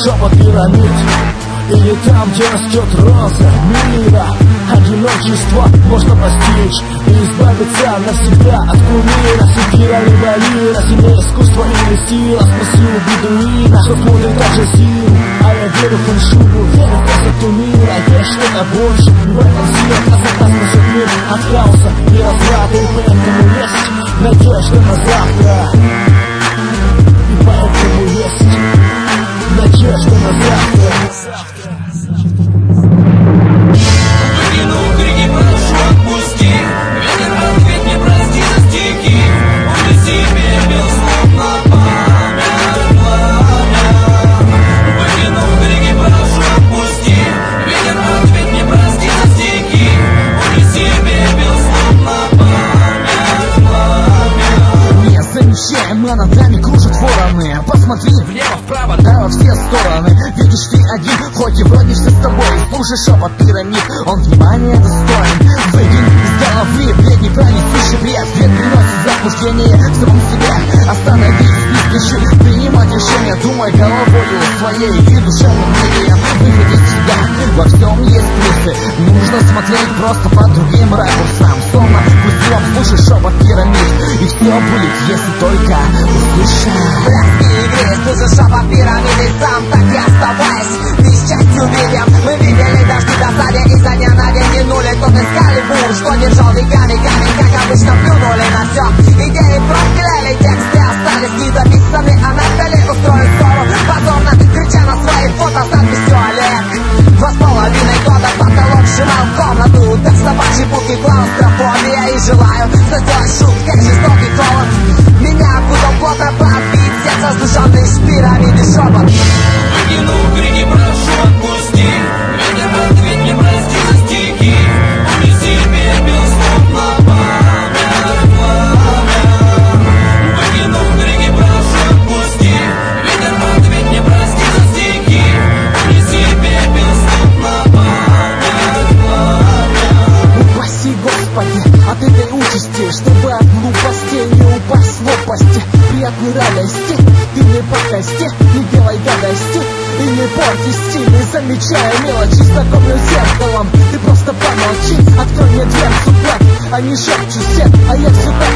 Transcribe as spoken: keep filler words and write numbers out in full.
шепот пирамид, или там, где растет роза мира. Одиночество можно постичь и избавиться навсегда от кумира. Секира либо лира, сильнее искусство или сила. Спросил бедуина, что смотрит Аль-Джазиру. А я верю в фэншую, верю в красоту мира. Есть что-то больше, в этом сила. Красота спасет мир от хаоса и разврата. И поэтому есть надежда на завтра. И поэтому есть надежда на завтра. А над нами кружат вороны. Посмотри влево-вправо, да во все стороны. Видишь ты один, хоть и вроде все с тобой. Слушай шепот пирамид, он внимания достоин. Выкинь из головы бредни, пронесущий бред. Свет приносит заблуждение в самом себе. Остановись, не спеши принимать решения. Думай головою своей и душевным мнением. Выходи сюда, во всем есть плюсы. Нужно смотреть просто по другим ракурсам. Словно пустилом слушай шепот пирамид, и все будет, если только услышать. Братские игры, слушай шепот пирамиды, сам так и оставайся. Ты счастью видим, мы видели дожди до садя, и за дня на день тянули тот эскалибур, что держал веками камень, как обычно плюнули на все. Идеи прокляли, тексты остались недописаны, а на столе устроили ссору, позорно крича на свои фото с надписью Олег. Два с половиной года потолок сжимал комнату, так собачьи буки, клаустрофобия, и желаю создать шум, как жестокий холод. Меня окутал плотно подбит, сердце сдушенный с пирамиды шепот. Выкину крики, прошу отпусти, ветер ответь мне, прости за стихи. Унеси пепел, словно пламя, пламя. Выкину крики, прошу отпусти, ветер ответь мне, прости за стихи. Унеси пепел, словно пламя, пламя. Упаси, Господи, от этой участи, чтобы от глупостей не упасть в лопасти. Приятной радости, ты не покости, не делай гадости и не порти стиль, не замечая мелочи, знакомлю зеркалом. Ты просто помолчи, открой мне дверцу, так, а не шепчу все, а я все так